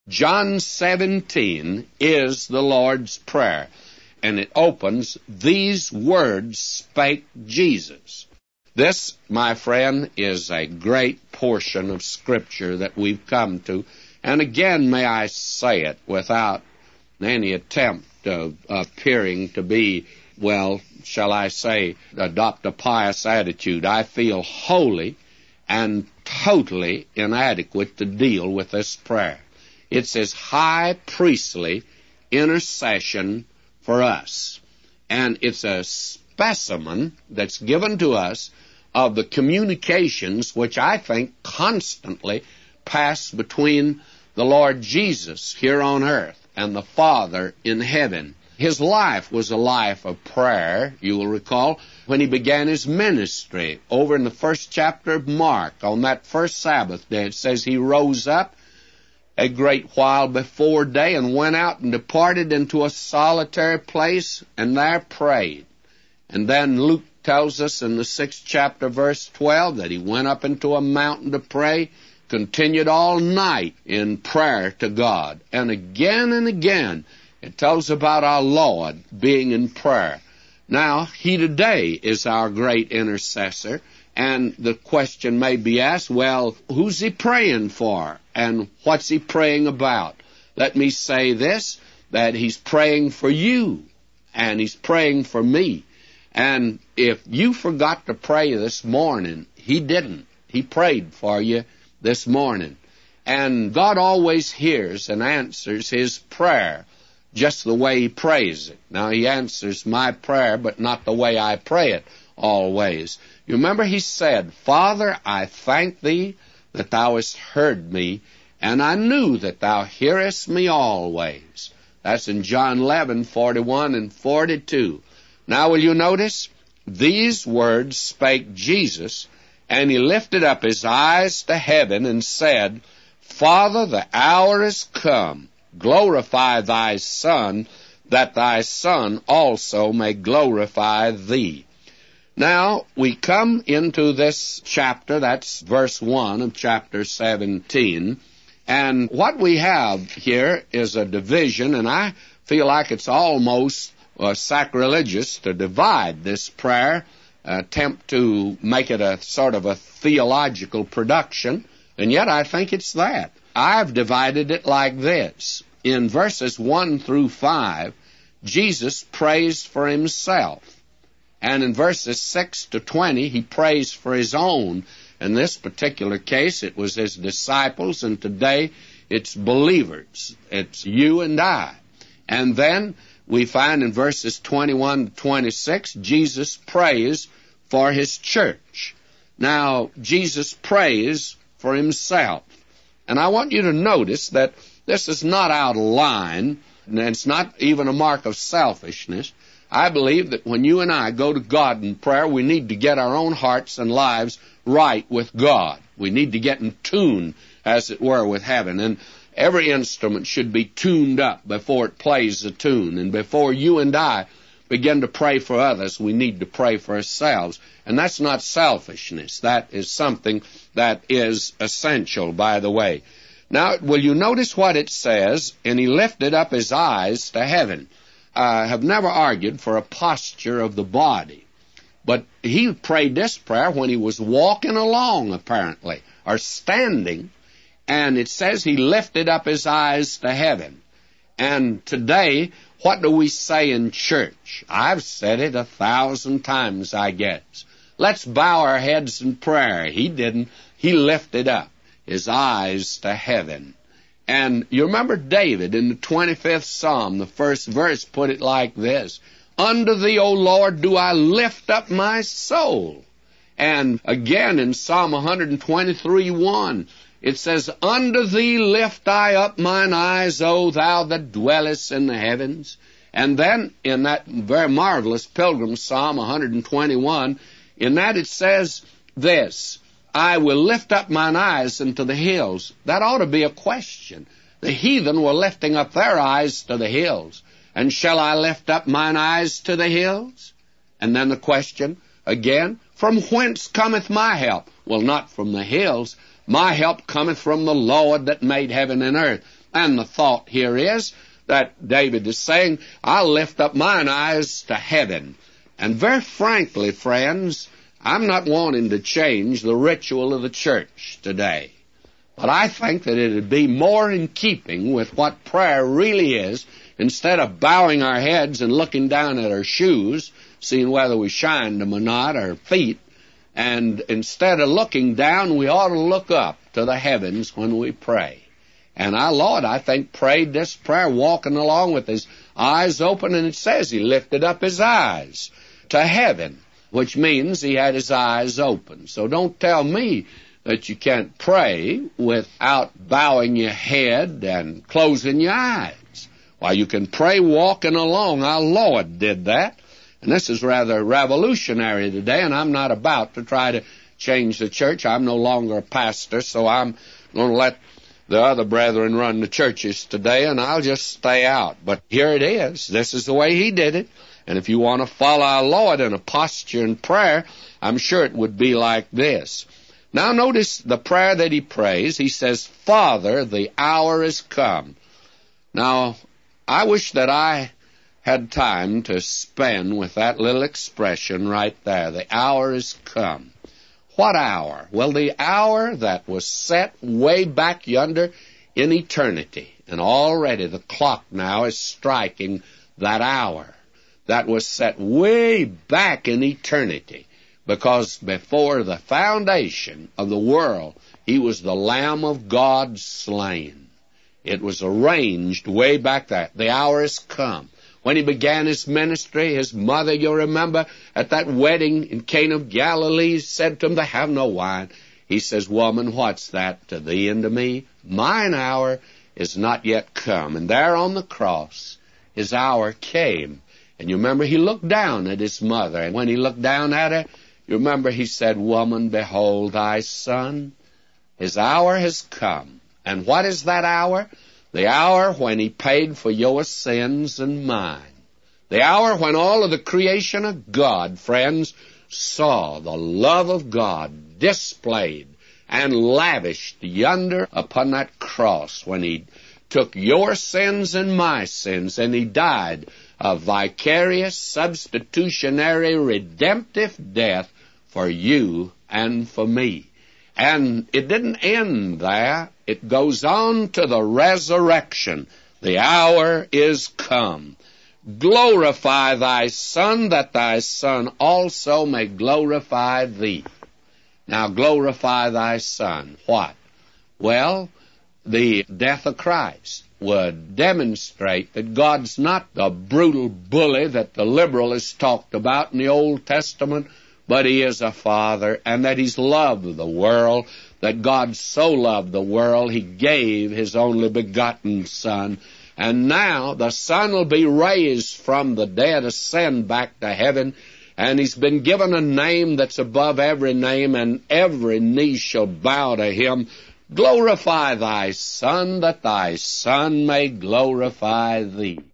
John 17 is the Lord's Prayer, and it opens, "These words spake Jesus." This, my friend, is a great portion of Scripture that we've come to, and again may I say it without any attempt of appearing to be, well, shall I say, adopt a pious attitude. I feel wholly and totally inadequate to deal with this prayer. It's His high priestly intercession for us, and it's a specimen that's given to us of the communications which I think constantly pass between the Lord Jesus here on earth and the Father in heaven. His life was a life of prayer, you will recall, when He began His ministry. Over in the first chapter of Mark, on that first Sabbath day, it says He rose up a great while before day and went out and departed into a solitary place and there prayed. And then Luke tells us in the 6th chapter, verse 12, that He went up into a mountain to pray, continued all night in prayer to God. And again, it tells about our Lord being in prayer. Now, He today is our great intercessor, and the question may be asked, well, who's He praying for, and what's He praying about? Let me say this, that He's praying for you, and He's praying for me. And if you forgot to pray this morning, He didn't. He prayed for you this morning. And God always hears and answers His prayer just the way He prays it. Now, He answers my prayer, but not the way I pray it always. You remember He said, "Father, I thank Thee that Thou hast heard me, and I knew that Thou hearest me always." That's in John 11:41 and 42. Now, will you notice? These words spake Jesus, and He lifted up His eyes to heaven and said, "Father, the hour is come. Glorify Thy Son, that Thy Son also may glorify Thee." Now, we come into this chapter, that's verse 1 of chapter 17, and what we have here is a division, and I feel like it's almost sacrilegious to divide this prayer, attempt to make it a sort of a theological production, and yet I think it's that. I've divided it like this. In verses 1 through 5, Jesus prays for Himself. And in verses 6 to 20, He prays for His own. In this particular case, it was His disciples, and today it's believers. It's you and I. And then we find in verses 21 to 26, Jesus prays for His church. Now, Jesus prays for Himself. And I want you to notice that this is not out of line, and it's not even a mark of selfishness. I believe that when you and I go to God in prayer, we need to get our own hearts and lives right with God. We need to get in tune, as it were, with heaven. And every instrument should be tuned up before it plays a tune. And before you and I begin to pray for others, we need to pray for ourselves. And that's not selfishness. That is something that is essential, by the way. Now, will you notice what it says? And He lifted up His eyes to heaven. I have never argued for a posture of the body, but He prayed this prayer when He was walking along, apparently, or standing, and it says He lifted up His eyes to heaven. And today, what do we say in church? I've said it 1,000 times, I guess. Let's bow our heads in prayer. He didn't. He lifted up His eyes to heaven. And you remember David in the 25th Psalm, the first verse put it like this, "Unto Thee, O Lord, do I lift up my soul." And again in Psalm 123:1, it says, "Unto Thee lift I up mine eyes, O Thou that dwellest in the heavens." And then in that very marvelous Pilgrim Psalm 121, in that it says this, "I will lift up mine eyes into the hills." That ought to be a question. The heathen were lifting up their eyes to the hills. And shall I lift up mine eyes to the hills? And then the question again, from whence cometh my help? Well, not from the hills. My help cometh from the Lord that made heaven and earth. And the thought here is that David is saying, I'll lift up mine eyes to heaven. And very frankly, friends, I'm not wanting to change the ritual of the church today. But I think that it would be more in keeping with what prayer really is, instead of bowing our heads and looking down at our shoes, seeing whether we shined them or not, our feet. And instead of looking down, we ought to look up to the heavens when we pray. And our Lord, I think, prayed this prayer walking along with his eyes open, and it says he lifted up his eyes to heaven, which means he had his eyes open. So don't tell me that you can't pray without bowing your head and closing your eyes. Why, you can pray walking along. Our Lord did that. And this is rather revolutionary today, and I'm not about to try to change the church. I'm no longer a pastor, so I'm going to let the other brethren run the churches today, and I'll just stay out. But here it is. This is the way he did it. And if you want to follow our Lord in a posture in prayer, I'm sure it would be like this. Now notice the prayer that he prays. He says, Father, the hour is come. Now, I wish that I had time to spend with that little expression right there. The hour is come. What hour? Well, the hour that was set way back yonder in eternity. And already the clock now is striking that hour that was set way back in eternity. Because before the foundation of the world, he was the Lamb of God slain. It was arranged way back there. The hour has come. When he began his ministry, his mother, you remember, at that wedding in Cana of Galilee, said to him, they have no wine. He says, woman, what's that to thee and to me? Mine hour is not yet come. And there on the cross, his hour came. And you remember, he looked down at his mother. And when he looked down at her, you remember he said, woman, behold thy son. His hour has come. And what is that hour? The hour when he paid for your sins and mine. The hour when all of the creation of God, friends, saw the love of God displayed and lavished yonder upon that cross when he took your sins and my sins, and he died a vicarious, substitutionary, redemptive death for you and for me. And it didn't end there. It goes on to the resurrection. The hour is come. Glorify thy Son, that thy Son also may glorify thee. Now glorify thy Son. What? Well, the death of Christ would demonstrate that God's not the brutal bully that the liberal has talked about in the Old Testament, but he is a father, and that he's loved the world, that God so loved the world, he gave his only begotten Son. And now the Son will be raised from the dead, ascend back to heaven, and he's been given a name that's above every name, and every knee shall bow to him. Glorify thy Son, that thy Son may glorify thee.